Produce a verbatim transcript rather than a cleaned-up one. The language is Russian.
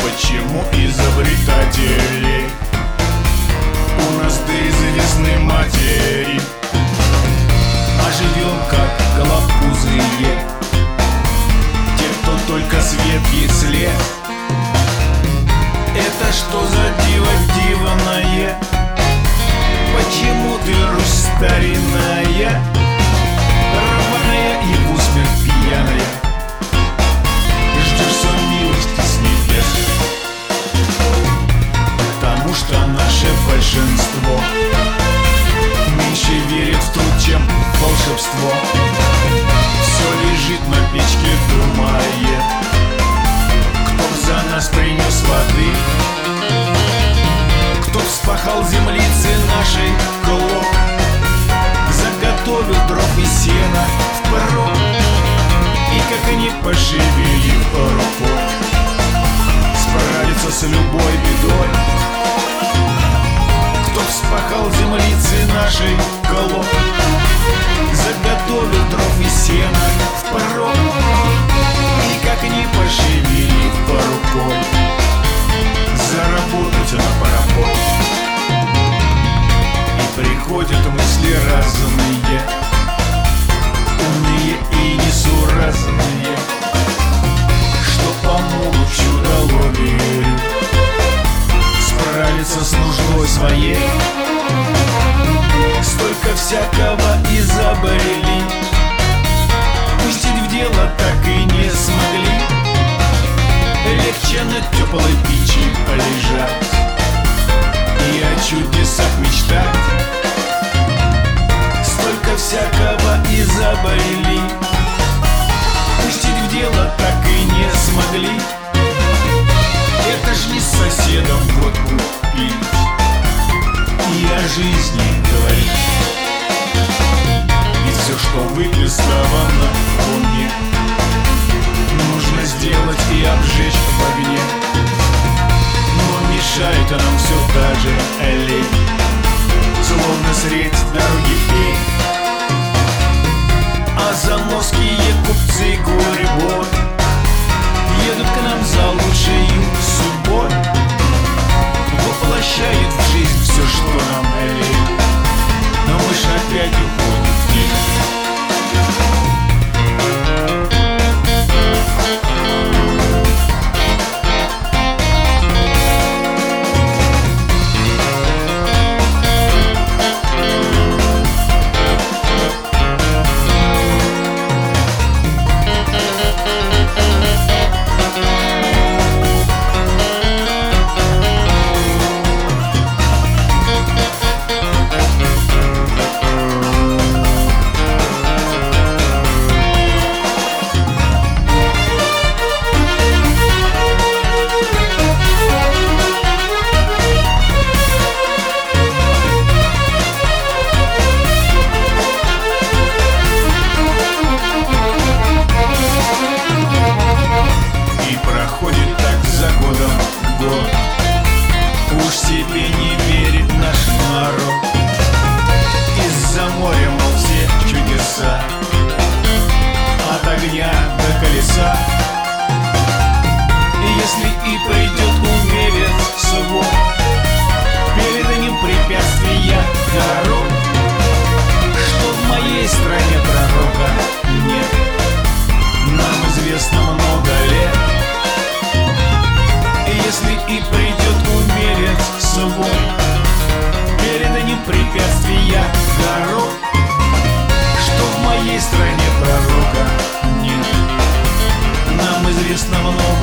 почему изобретатели у нас до известной матери, а живем как голопузые, те, кто только свет если. Это что за диво дивное? Почему ты, Русь старинная, рваная и в усмерть пьяная, ждешь свою милости с небес? Потому что наше большинство меньше верит в труд, чем в волшебство. Все лежит на печке, думает, кто б за нас принес воды, кто б вспахал землицы нашей клок, заготовил дров и сена впрок, и как они пошевелив рукой, справиться с любой бедой. Кто б вспахал землицы нашей клок, заготовил дров и сена впрок, и как они пошевелив рукой, заработать на пароход. И приходят мысли разные, умные и несуразные, что помогут чудоловию справиться с нуждой своей. Столько всякого изобрели, пустить в дело так и не смогли. Легче на теплой печи полежать и о чудесах мечтать. Столько всякого изобрели, пустить в дело так и не смогли. Это ж не с соседом водку пить и о жизни говорить. Ведь все, что выписано в луне, нужно сделать и обжечь в огне. Но мешает нам все та же лень, словно средь дороги пень. А заморские купцы гурьбой едут к нам за лучшей судьбой, воплощают в жизнь все, что нам лень. Но мы ж опять уходим в день. Уж себе не верит наш народ, из-за моря, мол, все чудеса, от огня до колеса. И если и придет умерец свой, перед ним препятствия дорог, что в моей стране пророка нет, нам известно много лет. Если и придет умерец свой, перед ним препятствия дорог, что в моей стране пророка нет, нам известно много.